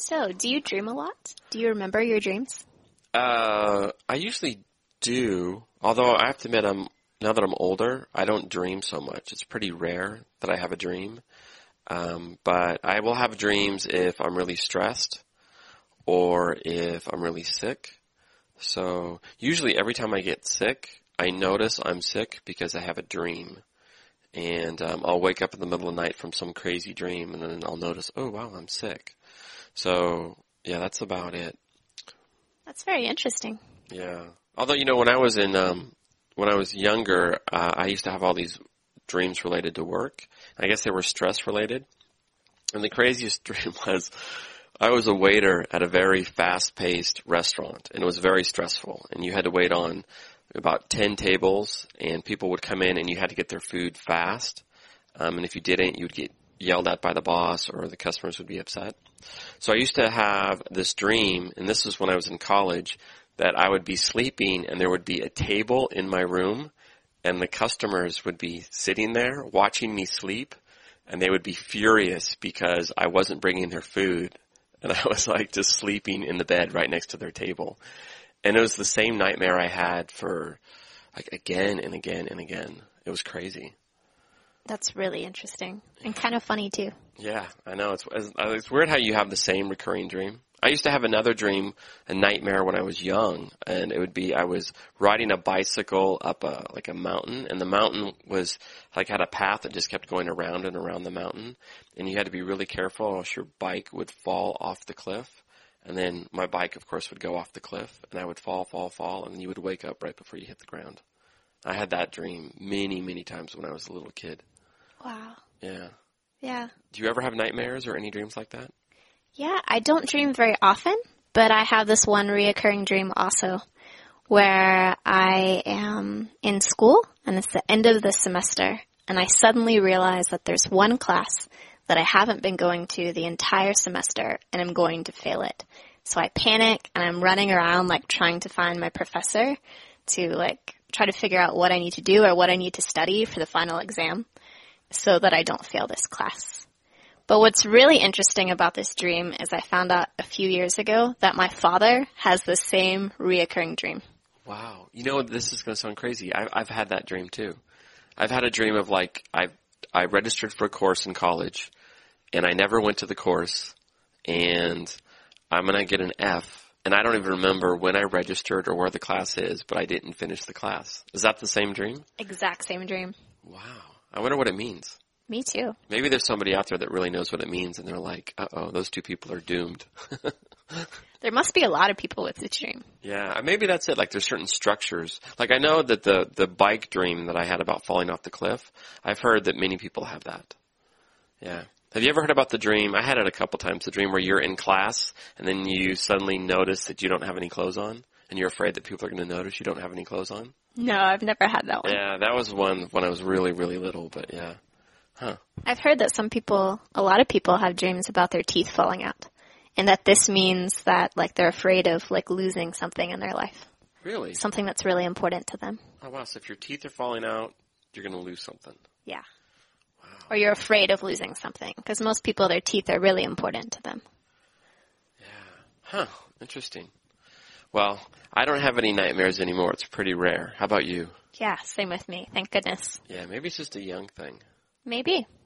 So, do you dream a lot? Do you remember your dreams? I usually do, although I have to admit, now that I'm older, I don't dream so much. It's pretty rare that I have a dream. But I will have dreams if I'm really stressed or if I'm really sick. So usually every time I get sick, I notice I'm sick because I have a dream. And I'll wake up in the middle of the night from some crazy dream, and then I'll notice, oh, wow, I'm sick. So, yeah, that's about it. That's very interesting. Yeah. Although, when I was younger, I used to have all these dreams related to work. I guess they were stress related. And the craziest dream was I was a waiter at a very fast-paced restaurant, and it was very stressful. And you had to wait on about 10 tables, and people would come in, and you had to get their food fast. And if you didn't, you would get yelled at by the boss, or the customers would be upset. So I used to have this dream, and this was when I was in college, that I would be sleeping, and there would be a table in my room, and the customers would be sitting there watching me sleep, and they would be furious because I wasn't bringing their food. And I was like just sleeping in the bed right next to their table. And it was the same nightmare I had for like again and again and again. It was crazy. That's really interesting and kind of funny too. Yeah, I know. It's weird how you have the same recurring dream. I used to have another dream, a nightmare when I was young, and it would be I was riding a bicycle up a mountain, and the mountain was had a path that just kept going around and around the mountain, and you had to be really careful or else your bike would fall off the cliff, and then my bike, of course, would go off the cliff, and I would fall, and then you would wake up right before you hit the ground. I had that dream many, many times when I was a little kid. Wow. Yeah. Yeah. Do you ever have nightmares or any dreams like that? Yeah, I don't dream very often, but I have this one reoccurring dream also where I am in school and it's the end of the semester and I suddenly realize that there's one class that I haven't been going to the entire semester and I'm going to fail it. So I panic and I'm running around trying to find my professor to try to figure out what I need to do or what I need to study for the final exam so that I don't fail this class. But what's really interesting about this dream is I found out a few years ago that my father has the same reoccurring dream. Wow. This is going to sound crazy. I've had that dream too. I've had a dream of I registered for a course in college and I never went to the course and I'm going to get an F and I don't even remember when I registered or where the class is, but I didn't finish the class. Is that the same dream? Exact same dream. Wow. I wonder what it means. Me too. Maybe there's somebody out there that really knows what it means, and they're like, uh-oh, those two people are doomed. There must be a lot of people with this dream. Yeah, maybe that's it. There's certain structures. I know that the bike dream that I had about falling off the cliff, I've heard that many people have that. Yeah. Have you ever heard about the dream? I had it a couple times, the dream where you're in class, and then you suddenly notice that you don't have any clothes on, and you're afraid that people are going to notice you don't have any clothes on? No, I've never had that one. Yeah, that was one when I was really, really little, but yeah. Huh. I've heard that a lot of people have dreams about their teeth falling out. And that this means that, they're afraid of, losing something in their life. Really? Something that's really important to them. Oh, wow. So if your teeth are falling out, you're going to lose something. Yeah. Wow. Or you're afraid of losing something. Because most people, their teeth are really important to them. Yeah. Huh. Interesting. Well, I don't have any nightmares anymore. It's pretty rare. How about you? Yeah, same with me. Thank goodness. Yeah, maybe it's just a young thing. Maybe.